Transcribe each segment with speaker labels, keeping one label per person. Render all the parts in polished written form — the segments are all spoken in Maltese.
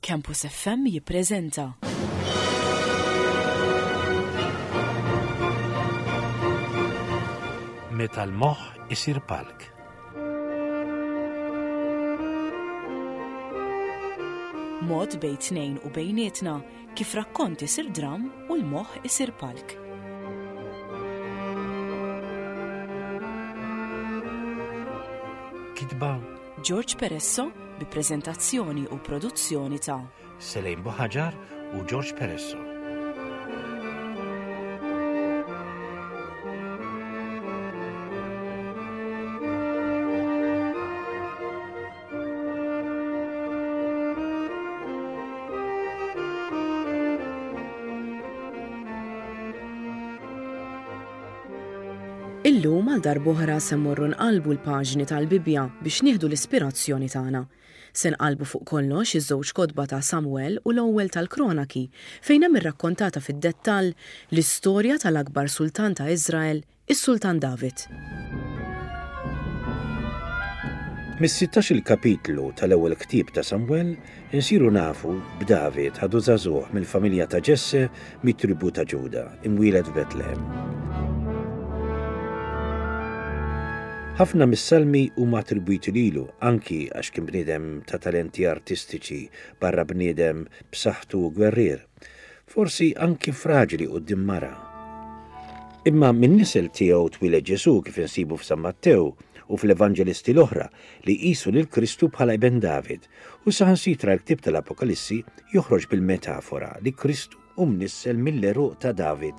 Speaker 1: Campus FM jippreżenta.
Speaker 2: Meta l-moħħ isir palk.
Speaker 1: Mod bejn tnejn u bejnietna kif rakkont isir dram u l-moħħ isir palk.
Speaker 2: Kitba
Speaker 1: George Peresso bi preżentazzjoni u produzzjoni ta'
Speaker 2: Selejn Boħaġar u George Peresso.
Speaker 3: Illum għal darb'oħra se mmorru nqalbu l-paġni tal-Bibja biex nieħdu l-ispirazzjoni tagħna. Se nqalbu fuq kollox iż-żewġ kotba ta' Samwel u l-ewwel tal-Kronaki fejn hemm irrakkontata fid-dettall l-istorja tal-akbar sultan ta' Iżrael, is-Sultan David.
Speaker 2: Mis-16 kapitlu tal-ewwel ktieb ta' Samwel insiru nafu b'David ħadu żagħżugħ mill-familja ta' Ġesse mit-tribu ta' Ġuda, imwieled f'Betlehem. Ħafna mis-salmi huma attribwiti lilu anki għax kien bniedem ta' talenti artistiċi barra bniedem b'saħħtu gwerrier. Forsi anki fraġili quddiem mara. Imma min-nisel tiegħu twiled Ġesu kif insibu f'San Mattew u fl-Evanġelisti l-oħra li qisu lil Kristu bħala ibn David u saħansitra l-ktieb tal-Apokalisse joħroġ bil-metafora li Kristu mnissel mill-eruq ta' David.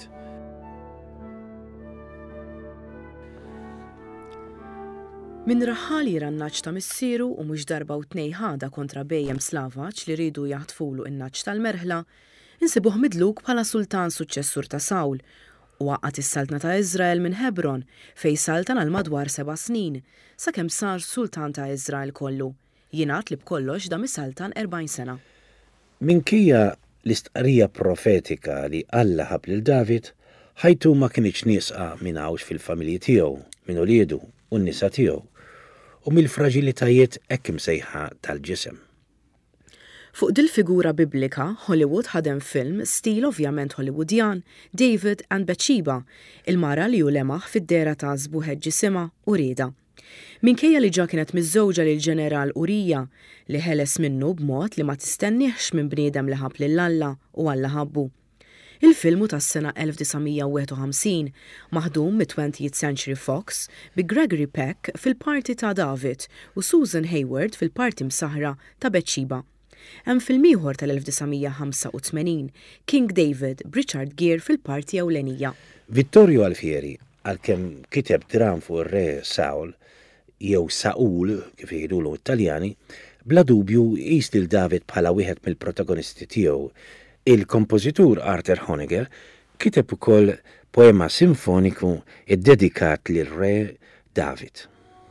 Speaker 3: Min raħħal jira n-naċ ta' missieru u mhux darba u tnej ħada kontra bejjem Slavaċ li ridu jaħtfulu n-naċ tal-merħla, insibuh midluk bħala sultan suċċessur ta' Sawl u waqqat is-saltna ta' Iżrael minn Hebron fejn saltan għal madwar 7 snin, sakemm sar sultan ta' Iżrael kollu. Jingħad li b'kollox dam isaltan 40 sena.
Speaker 2: Minkejja l-istqarrija profetika li Alla ħab lil David, ħajtu ma kienx nieqsa minn hawnx fil-familji tiegħu, minn uliedu u n-nisa tiegħu u mill-fraġilitajiet hekk imsejħa tal-ġisem.
Speaker 3: Fuq dil-figura biblika, Hollywood ħadem film, stil ovvjament Hollywoodjan, David and Bathsheba, il-mara li ulemaħ fid-dera ta' żbuħet ġisimha u rieda. Minkejja li ġa kienet miżżewġa lil ġeneral Urija li ħeles minnu b'mod li ma tistenniex minn bniedem li ħab lil Alla u Alla ħabbu. Il-filmu tas-sena 1951 maħdum mit-20th Century Fox bi Gregory Peck fil-parti ta' David u Susan Hayward fil-parti msaħra ta' Bathsheba. Hemm film ieħor tal-1985 King David b'Richard Gere fil-parti ewlenija.
Speaker 2: Vittorio Alfieri, għalkemm kiteb dram fuq ir-re Sawl, jew Saul kif jgħidulu Italjani, bla dubju qis lil David bħala wieħed mill-protagonisti tiegħu. Il-kompożitur Arthur Honegger kiteb ukoll poema sinfoniku iddedikat lir-re David.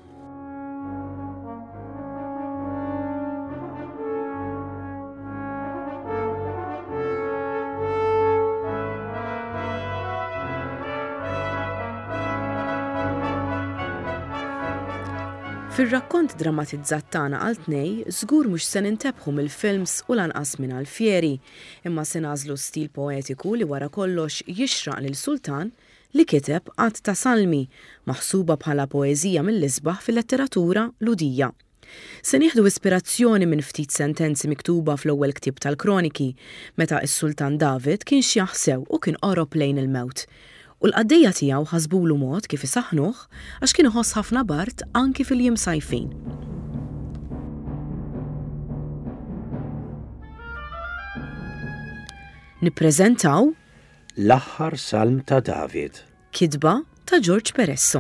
Speaker 3: Fir-rakkont drammatizzat tagħna għal tnej, żgur mhux se nintabħu mill-films u lanqas minn Alfieri, imma se nażlu stil poetiku li wara kollox jixraq lil sultan li kiteb qatt ta' salmi, maħsuba bħala poeżija mill-isbaħ fil-letteratura ludija. Se nieħdu ispirazzjoni minn ftit sentenzi miktuba fl-ewwel ktieb tal-Kroniki, meta s-Sultan David kien x'jaħsew u kien qorob lejn il-mewt. U l-qaddejja tiegħu ħasbulu mod kif isaħħnuh għax kien iħoss ħafna bart anki fil-jiem sajfin. Nippreżentaw
Speaker 2: L-aħħar salm ta' David.
Speaker 3: Kitba ta' George Peresso.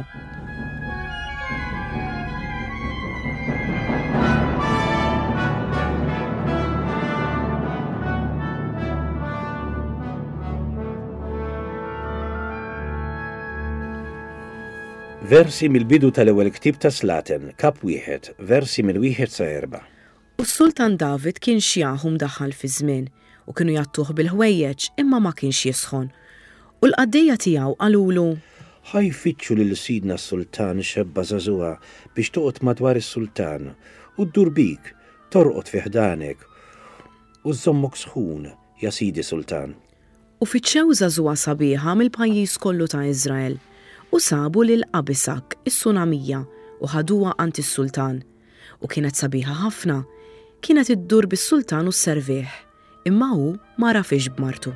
Speaker 2: Versi mill-bidu tal-ewwel ktieb ta' Slaten, kap 1, versi mill-1 sa 4.
Speaker 3: U s-Sultan David kien xjaħu mdaħħal fi żmien u kienu jattuh bil-ħwejjeġ imma ma kienx jisħon. U l-qaddejja tiegħu qalulu
Speaker 2: ħajfittxu lil sidna s-sultan xebba żagħżugħa biex toqgħod madwar is-sultan u ddur bik, torqod fi ħdanek u żommok sħun, ja Sidi Sultan.
Speaker 3: U fiċċew żagħżugħa sabiħa mill-pajjiż kollu ta' Iżrael u sabu lil Abisak, is-Sunamija, u ħaduha għand is-Sultan. U kienet sabiħa ħafna, kienet iddur bis-Sultan u s-servieħ, imma hu ma rafix b'martu.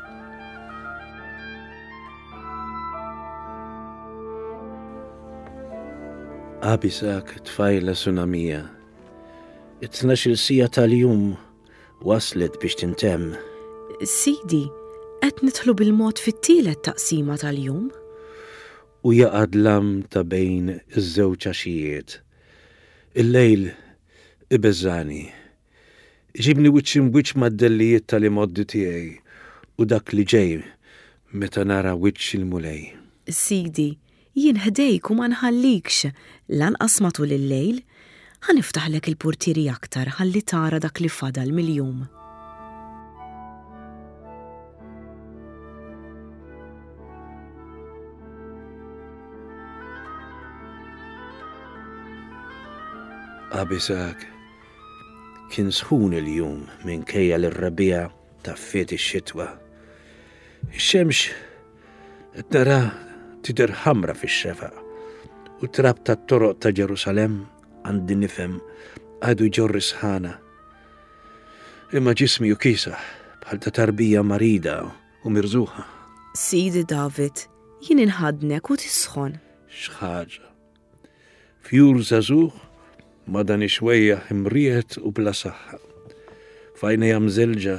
Speaker 2: Abisak tfajla Sunamija. 12 sija tal-jum waslet biex tintemm.
Speaker 3: Sidi, qed nidħlu bil-mod fit-tielet taqsima tal-jum?
Speaker 2: U jaqad lam ta' bejn iż-żewġ għaxijiet. Il-lejl ibeżżani. Ġibni wiċċ imwiċċ mad-dellijiet tal-imoddi tiegħi u dak li ġej meta nara wiċċ il-mulej.
Speaker 3: Sidi, jien ħdejk u ma nħallikx lanqas matul il-lejl, ħaniftaħlek il-portieri aktar ħalli tara dak li fadal mill-jum.
Speaker 2: Abisak kien sħun il-jum minkejja l-rabija taffiet ix-xitwa. Ix-xemx qed nara tidher ħamra fix-xefaq u trab tat-toroq ta' Ġerusalem għandi nifhem għadu jġorri sħana. Imma ġismi u kisaħ bħal ta' tarbija marida u mirżuħa.
Speaker 3: Sidi David, jien inħadnek u tisħon.
Speaker 2: X'ħaġa. Fjur żagħżugħ ma dan xwejja imriet u bla saħħa. Fajna jam zelġa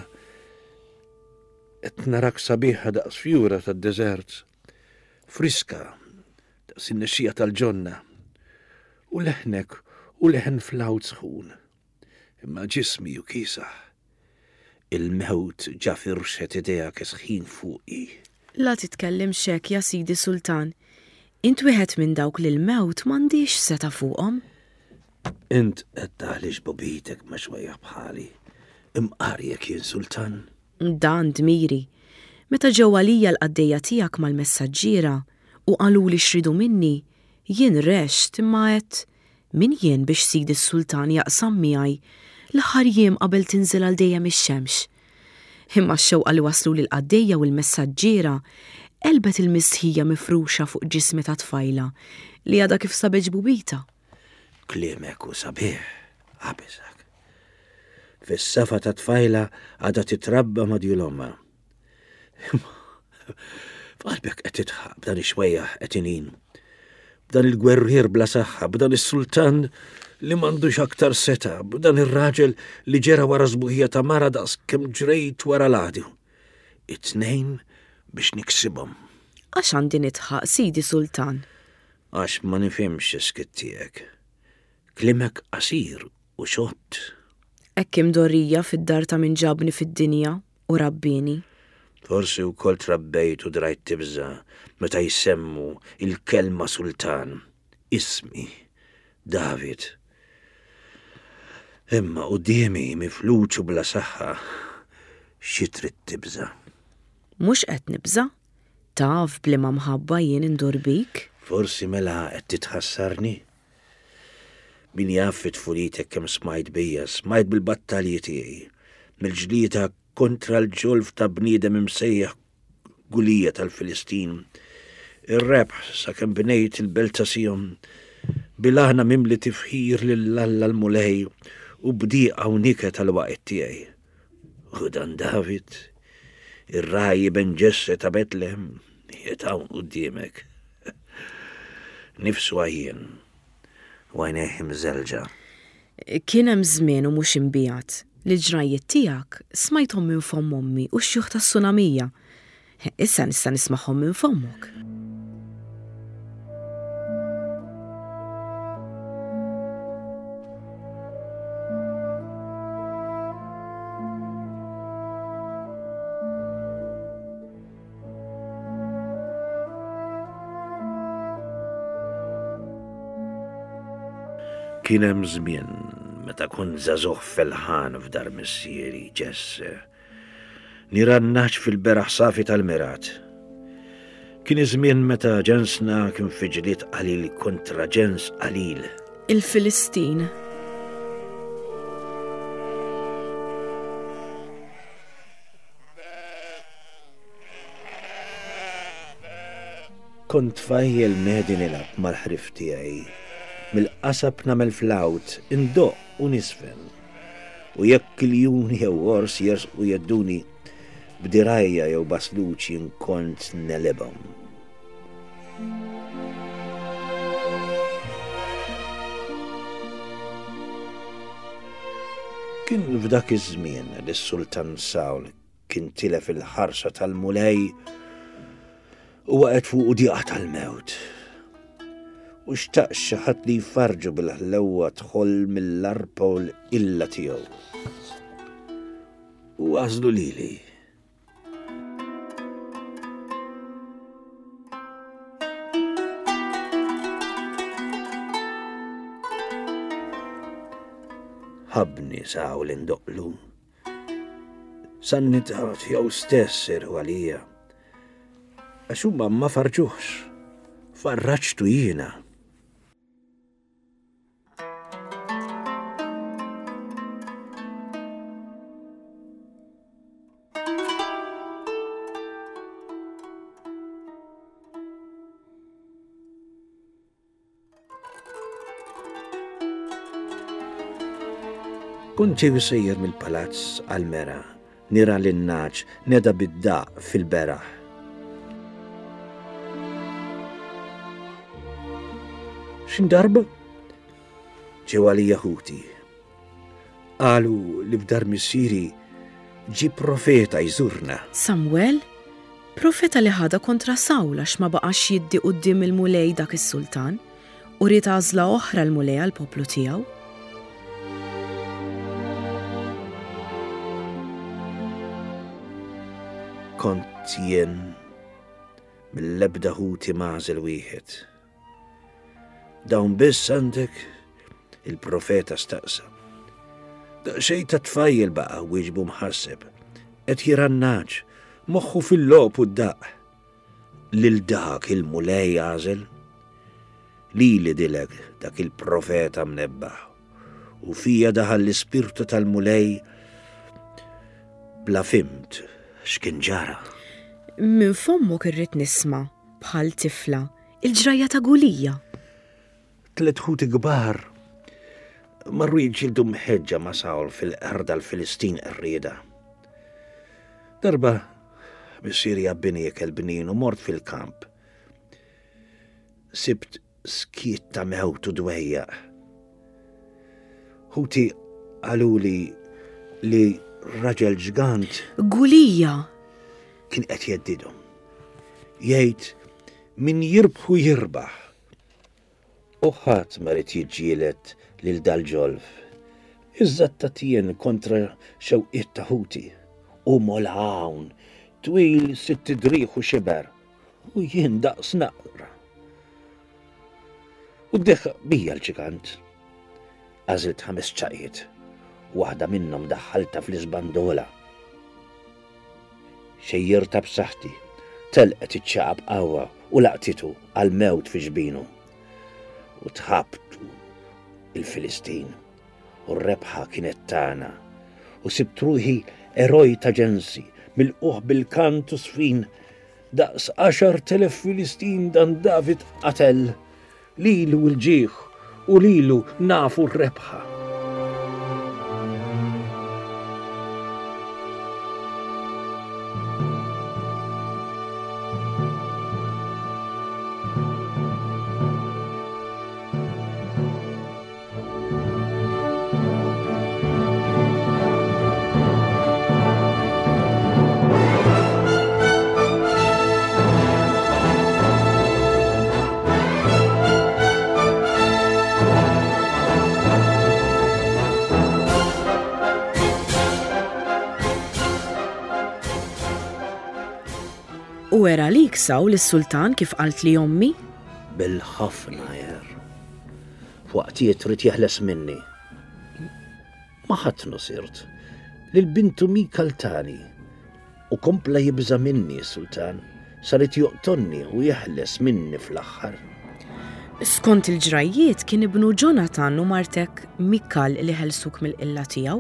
Speaker 2: qed narak sabiħa daqs fjura tad-deżert. Friska daqs in-nexxija tal-ġonna. U leħnek u leħen flawt sħun. Imma ġismi u kisaħ. Il-mewt ġa firxet idea kesħin fuqi.
Speaker 3: La titkellem xek, ja Sidi Sultan. Int wieħed minn dawk li l-mewt m'għandix seta' fuqhom.
Speaker 2: Int qed tagħlix bobitek ma' xwejja bħali. Imqarjek jien Sultan.
Speaker 3: Dan dmiri. Meta ġew għalija l-qaddejja tiegħek mal-messaġġiera u qaluli xridu minni, jien rext imma qed min jien biex Sidi Sultan jaqsam miegħi l-aħħar jiem qabel tinżel għal dejjem ix-xemx. Imma x-xewqa li waslu lill-qaddejja u l-messaġġiera qelbet il-mistħija mifruxa fuq ġismi ta' tfajla li għadha kif sabeġ bubita.
Speaker 2: Kliemek u sabiħ, Abisak. Fis-safa ta' tfajla għadha titrabba ma' djulomma. F'qalbek qed titħaq b'dan ix-xwejjaħ qed inin. B'dan il-gwerrier bla saħħa, b'dan is-sultan li m'għandux aktar seta, b'dan ir-raġel li ġera wara żbuħija ta' mara daqs kemm ġrejt wara l-għadu. It-tnejn biex niksibhom.
Speaker 3: Għax għandi nitħaq, Sidi Sultan?
Speaker 2: Għax ma nifhimx is-skitt tiegħek. Klimek qasir u xott.
Speaker 3: Hekk imdorrija fid-dar ta' min ġabni fid-dinja u rabbini.
Speaker 2: Forsi wkoll trabbejt u drajt tibża meta jsemmu il-kelma Sultan, ismi, David. Imma qudiemi mifluċ u bla saħħa xi trid tibża.
Speaker 3: Mhux qed nibża? Taf bliema mħabba jien indur bik?
Speaker 2: Forsi mela qed titħassarni? Min jaf fit-tfulitek kemm smajt bija, smajt bil-battalji tiegħi, mill-ġlieta kontra l-ġolf ta' bniedem imsejjaħ Gulija tal-Filistin. Ir-rebħ sakemm bnejt il-belt ta' Sion, bil-aħna mimli tifħir lill-Alla l-mulej u bdieqa unika tal-waqt tiegħi. U dan David, ir-raj ben Ġesse ta' Betlehem, jetawn quddiemek. Nifsu għajjen. Għajneħim zelġa.
Speaker 3: Kien hemm żmien u mhux imbijat li ġrajiet tiegħek smajthom minn fomm ommi u x-xjuħ tas-Sunamija. Issa nista' nisma'hom minn fommok.
Speaker 2: Kien hemm żmien meta kont żagħżugħ felħan f'dar missieri Ġesse. Nirannax fil-beraħ safi tal-mirat. Kien iż-żmien meta ġensna kien fi ġlied qalil kontra ġens qalil.
Speaker 3: Il-Filistin.
Speaker 2: Kont fajjel medi nilab mal-ħrif tiegħi. Mill-qasab nagħmel flawt, indoq u nisfen. U jekk il-juni jew ors jersqu jedduni b'dirajja jew basluċi nkont nelebhom. Kien f'dak iż-żmien li s-Sultan Sawl kien tilef il-ħarsa tal-mulej u waqgħet fuq diqa tal-mewt. U xtaq xi ħadd li jfarġu bil-ħlewwa dħol mill-arpa u l-illa tiegħu. U għażlu lili. Ħabni Sawl indoqlu. Sannità tiegħu stess irħu għalija. Għax huma ma farġuħx, farraġtu jiena. Kont ġej sejjer mill-palazz għal-mera, nira l-naġ neda bid-daq fil-beraħ. X'indarba? Ġew għalija ħuti. Qalu li b'dar missieri ġi profeta jżurna.
Speaker 3: Samuel? Profeta li ħada kontra Sawl għax ma baqax jiddi quddiem il-mulej dak is-sultan u ried għażla oħra l-mulej għall-poplu tiegħu?
Speaker 2: Kont jien mill-ebda ħuti mażel wieħed. Dawn biss għandek il-profeta staqsa. Daqsxejn ta' tfajjel baqa' wieġbu mħasseb, qed jirannaġ, moħħu fil-logħob u d-daq. Lil dak il-mulej għażel, lili dilek dak il-profeta mnebbaħ u fija daħal l-ispirtu tal-mulej bla fimt x'kien ġara.
Speaker 3: Minn fommok irrid nisma' bħal tifla il-ġrajja ta' Gulija.
Speaker 2: 3 ħuti kbar marru jiġġieldu mħeġġa ma' Sawl fil-qerda l-Filistin qrrieda. Darba missieri jabbini il-bnin u mort fil-kamp. Sibt skiet ta' mewt u dwejjaq. Ħuti għaluli li raġel ġgant
Speaker 3: Gulija
Speaker 2: kien qed jeddidhom. Jgħid min jirbħu jirbaħ. U ħadd ma rid jiġġieled lil dal-ġolf. Iż-żattatien kontra xewqiet ta' ħuti u molħawn twil 6 driħ u xiber u jien daqs naqra. U ddeħħaq bija l-ġigant. Għażilt 5 ċaqjiet. Waħda minnhom daħħalta fl-iżbandola. Xejjirta b'saħħti, telqet iċ-ċaqab qawwa u laqtitu għal-mewt fi ġbinu. U tħabtu il-Filistin u r-rebħa kienet tagħna u sibtruħi eroj ta' ġensi mill-quħ bil-kant u sfin daqs 10,000 Filistin dan David qatel lilu l-ġieħ u lilu nafu r-rebħa.
Speaker 3: U era li Sawl is-sultan kif qalt li ommi?
Speaker 2: Bil-ħafna jer. Waqtiet trid jeħles minni. Ma ħatnu sirt lil-bintu Mikal tani u kompla jibża minni s-sultan saret joqtonni u jeħles minni fl-aħħar.
Speaker 3: Skont il-ġrajiet kien ibnu Jonathan u martek Mikal li ħelsuk mill-qilla tiegħu?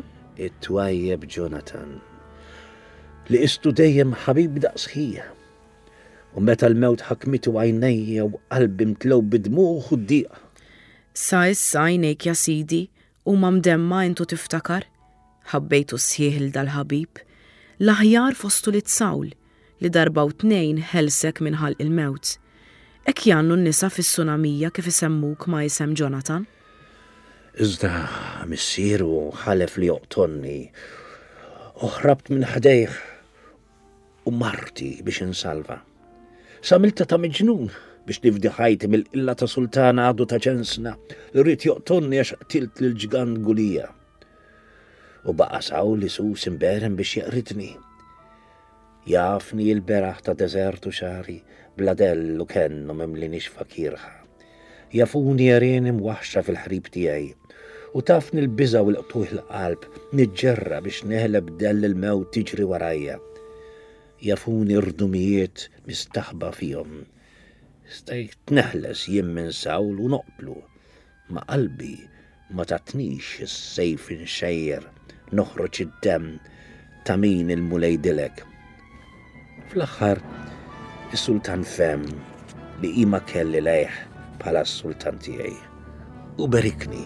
Speaker 2: It-twajjeb Jonathan li istu dejjem ħabib daqsħija U meta l-mewt ħakmitu għajnejja u qalbi mtlew bidmuħ u d-diqa.
Speaker 3: Sa issa għajnejk ja sidi u ma mdemma intu tiftakar? Ħabbejtu sħieħ dal-ħabib, l-aħjar fostu li tsawl li darba u tnejn ħelsek minn ħalq il-mewt. Ek jannu n-nisa fis-sunamija kif isemmuk ma jisem Jonathan?
Speaker 2: Iżda missieru ħalef li joqtonni u ħrabt minn ħdejh u marti biex insalva. Samilta ta' miġnun biex nifdi ħajti mill-illa ta' sultana għadu ta' ċensna li rrit joqtonni għax qtilt l-ġgan Gulija. U baqa saw li sus imberem biex jaqritni. Jafni il-beraħ ta' deżertu xari bladellu kennu memlinix fakirħa. Jafuni jarin imwaħxa fil-ħrib tijaj u tafni l-biza u l-qtuħ l-qalb nidġerra biex neħleb dell il-mewt tiġri warajja. Jafuni rdumijiet mistaħba fihom. Stajt neħles jien minn sawl u noqblu, ma qalbi ma tatnix is-sejf inxejjer noħroġ id-dem ta' min il-mulejdilek. Fl-aħħar, is-sultan fem li ima kelli lejh bħala s-sultan tiegħi u berikni.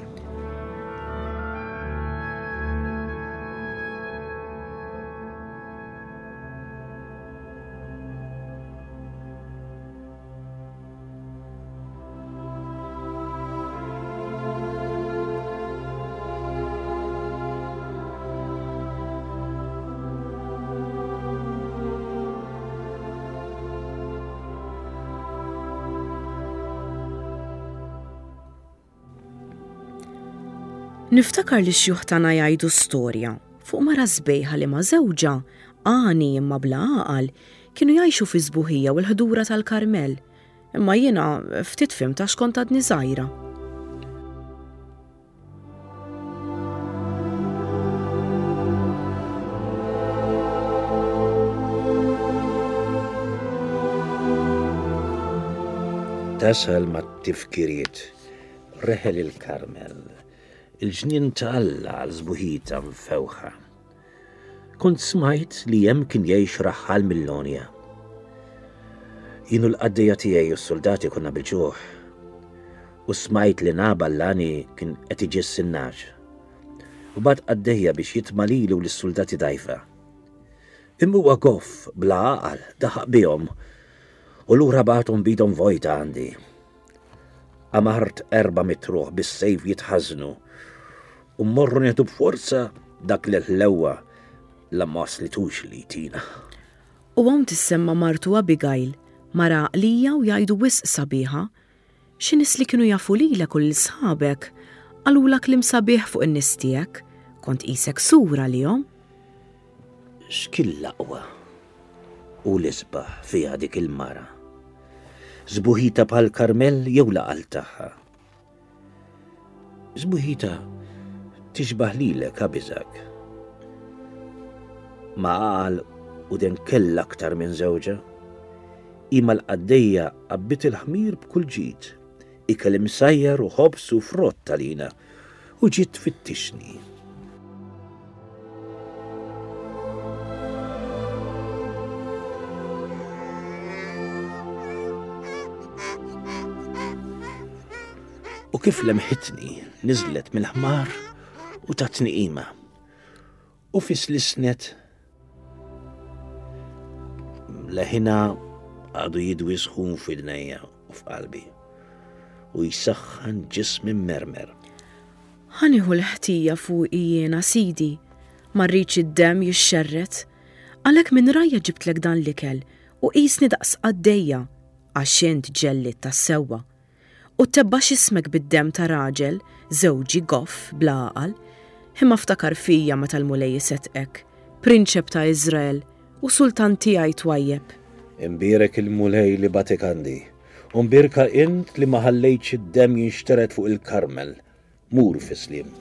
Speaker 3: Niftakar li x-xjuħ tagħna jgħidu storja fuq mara żbejħa li ma' żewġa għani imma bla għaqal kienu jgħixu fi żbuħija u l-ħdura tal-Karmel, imma jiena ftit fimt għax kont għadni żgħira.
Speaker 2: Tasal ma' tifkiriet reħel il-Karmel. Il-ġnien Alla għal żbuħita mfewħa. Kont smajt li hemm kien jgħix raħħal mill-Lonja. Jienu l-qaddejja tiegħi u s-soldati konna bil-ġuħ. U smajt li Naballani kien qed iġi s-sinnaġ. U bad qaddejja biex jitmalilu lis-soldati dajfa. Imma huwa goff bla għaqal daħaq bihom u lura bagħthom bidhom vojta għandi. Amart 4 mitruħ bis-sejf jitħażnu u mmorru nieħdu b'forza dak li l-ewwa la ma waslitux li tina.
Speaker 3: U hawn tissemma martu Abigail, mara għaqlija u jgħidu wisq sabiħa, xi nies li kienu jafu lilek u l-sħabek qalulek li msabiħ fuq in-nies tiegħek, kont qisek sura lihom.
Speaker 2: X'kien l-aqwa u l-isbaħ fiha dik il-mara. Żbuħita bħal Karmel jew laqal tagħha. Żbuħita tixbaħ lilek għabizak. Ma qal u den kella aktar minn żewġa. Ima l-qaddejja qabbit il-ħmir b'kull ġid. Ikel imsajjar u ħobs u frott talina u ġiet fittixni. U kif lemħitni niżlet mill-ħmar u tatni qima. U fis-lisnet leħina għadu jidwi sħun f'idnejja u f'qalbi u jisaxħan ġismi mermer.
Speaker 3: Ħaniħu l-ħtija fuq jiena sidi, marriċ id-dem jixxerret, għalhekk minn rajja ġibtlek dan l-ikel u qisni daqs qaddejja għax int ġellit tas-sewwa. U tebbax ismek bid-dem ta' raġel, żewġi goff bla għaqal, imma ftakar fija meta l-mulej setqek, prinċep ta' Iżrael u sultan tiegħi twajjeb.
Speaker 2: Imbierek il-mulej li batek għandi, u mbirka int li ma ħallejtx id-dem jinxteret fuq il-Karmel, mur fislim.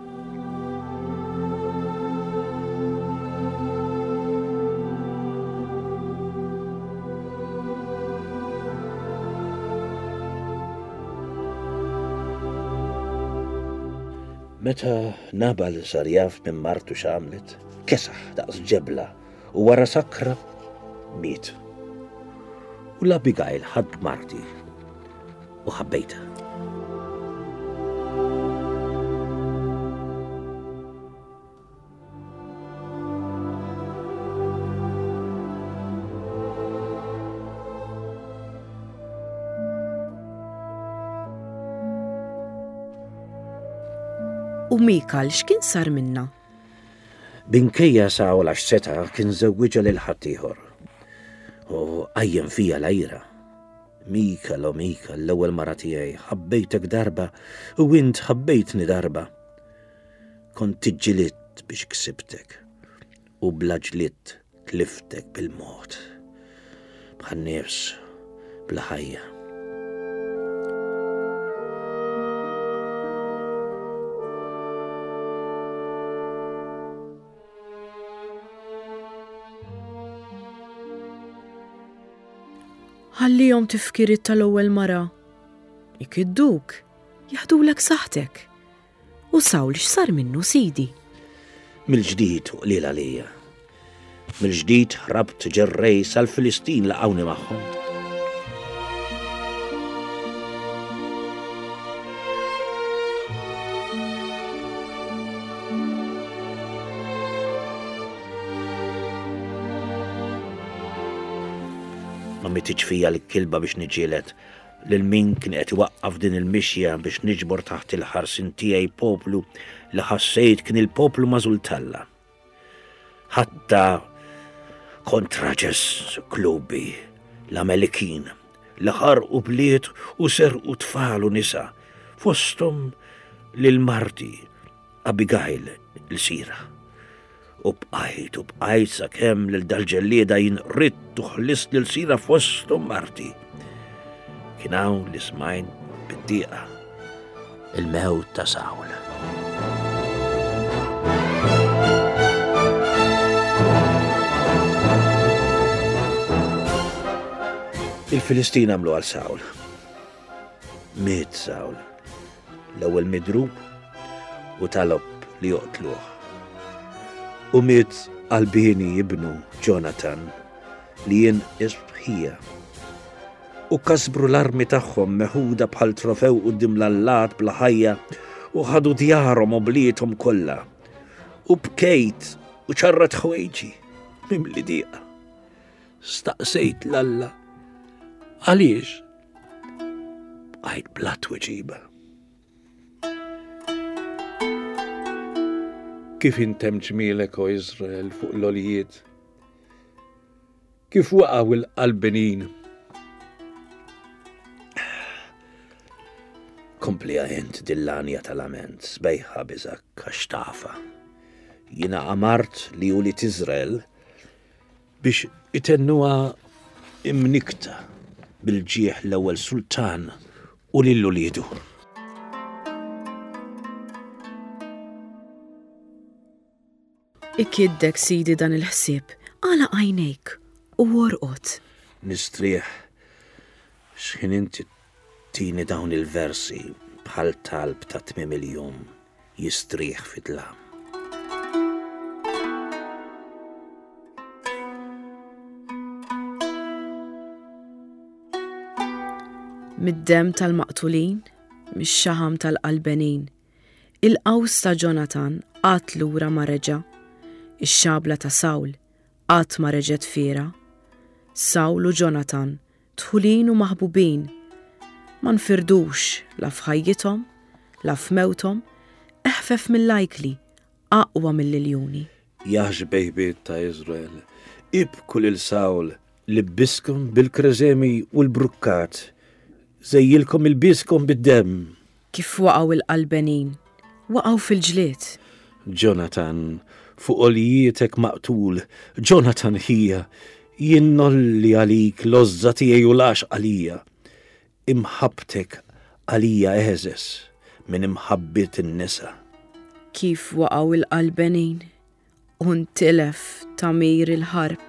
Speaker 2: Meta Nabal sar jaf minn martu x'għamlet, kesaħ daqs ġebla u wara sakra miet. u l-Abigail ħadd marti u ħabbejta.
Speaker 3: U Mikal x'kien sar minna?
Speaker 2: Binkejja Sawl għax seta kien żewwiġha lil ħaddieħor. U għajjem fija l-ajra. Mikal u Mikal l-ewwel mara tiegħi ħabbejtek darba u int ħabbejtni darba. Kont tiġġilied biex ksibtek u bla ġlied tliftek bil-mod. Bħan-nifs bla ħajja.
Speaker 3: Ħallihom tifkirit tal-ewwel mara. Ikidduk, jaħdulek saħtek. U Sawl x'sar minnu Sidi?
Speaker 2: Mill-ġdid u qlil għalija. Mill-ġdid ħrabt ġerrej sal-Filistin laqgħuni magħhom. Ma mitiġ fija l-kilba biex niġielet lil min kien qed iwaqqaf din il-mixja biex niġbor taħt il-ħarsin tiegħi poplu li ħassejt kien il-poplu mażul talla. Ħatta kontra ġess klubi l-Amelikin li ħarqu bliet u serqu tfal u nisa fosthom lil marti Abigail l-sira. U bqajt sakemm lil dal-ġellieda jinqritt u ħlist lil sira fosthom marti. Kien hawn li smajn bid-dieqa il-mewt ta' Sawl. Il-Filistin għamlu għal Sawl. Miet Sawl, l-ewwel midrub u talob li joqtluh. U miet Albini jibnu Jonathan li jinqis bħija. U kasbru l-armi tagħhom meħuda bħal trofew quddiem l-allat bla ħajja u ħadu djarhom u bliethom kollha. U bkejt u ċarrat ħwejġi mimli dieqa. Staqsejt l-Alla għaliex? Bqajt bla tweġiba. Kif intem ġmielek o Iżrael fuq l-olijiet? Kif waqgħu l-qalbenin? Komplija int dillanja tal-ament sbejħa biżak għax tafa. Jiena amart li ulit Iżrael biex itennuha imnikta bil-ġieħ l-ewwel sultan u lil-uliedu.
Speaker 3: Ikiddek Sidi dan il-ħsieb, għala għajnejk u worqot.
Speaker 2: Nistrieħ x'kien inti tini dawn il-versi bħal talb ta' tmiem il-jum jistrieħ fid-dlam.
Speaker 3: Mid-dem tal-maqtulin, mix-xaħam tal-qalbenin, il-qaws ta' Jonathan qatt lura ma reġa', ix-xabla ta' Sawl qatt ma reġgħet fiera. Sawl u Jonathan dħulin u maħbubin, ma nfirdux la f'ħajjithom, la f'mewthom, eħfef mill-lajkli, aqwa mill-liljuni.
Speaker 2: Jaħx bejbiet ta' Iżrael, ibku lil Sawl libbiskom bil-kreżemi u l-brukkat, żejjilkom il-biskom bid-dem.
Speaker 3: Kif waqgħu il-qalbenin, waqgħu fil-ġlied.
Speaker 2: Jonathan fuq oljitek maqtul, Jonathan hija, jinnolli għalik l-ozza tiegħi u lax għalija. Imħabtek għalija eżes minn imħabbit in-nisa.
Speaker 3: Kif waqgħu il-qalbenin u ntilef tamir il-ħarb.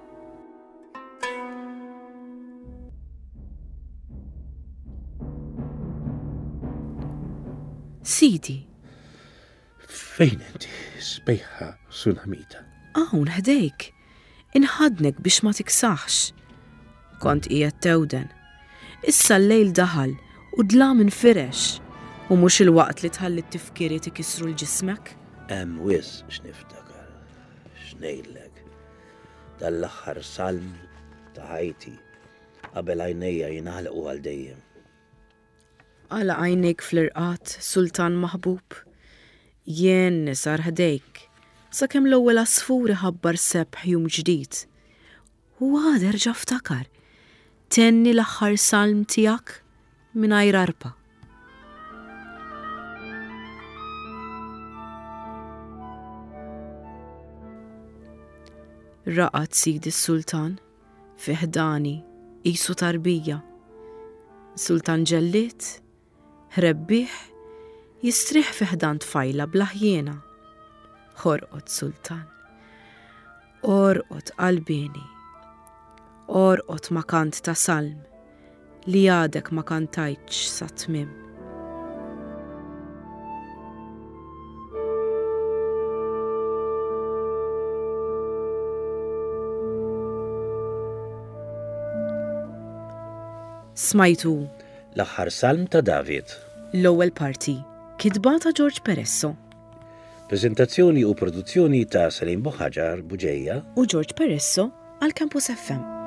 Speaker 3: Sidi.
Speaker 2: Fejn inti sbejħa Sunamita?
Speaker 3: Hawn ħdejk, inħadnek biex ma tiksaħx. Kont qiegħed tewden. Issa l-lejl daħal u dla minn firex u mhux il-waqt li tħalli t-tifkieri tikisru l-ġismek?
Speaker 2: Wis x'niftakar, x'ngħidlek. Dal-aħħar salm ta' ħajti qabel għajnejja jingħalqu għal dejjem.
Speaker 3: Għala għajnejk fl-irqat, Sultan Maħbub. Jien nisar ħdejk, sakemm l-ewwel asfur iħabbar sebħ jum ġdid. U għad erġa' ftakar, tenni l-aħħar salm tiegħek mingħajr arpa. Raqat Sidi s-Sultan, fiħdani, qisu tarbija. Sultan ġelliet, ħrebbieħ, jistriħ fiħdan tfajla blaħjena. Orqod Sultan, orqod qalbini, orqod ma kant ta' salm li għadek ma kantajtx sa tmiem. Smajtu
Speaker 2: L-aħħar salm ta' David.
Speaker 3: l-ewwel parti, kitba ta' George Peresso
Speaker 2: Prezentazzjoni u produzzjoni ta' Salim Boħaġar Buġejja
Speaker 3: u George Peresso għal Campus FM.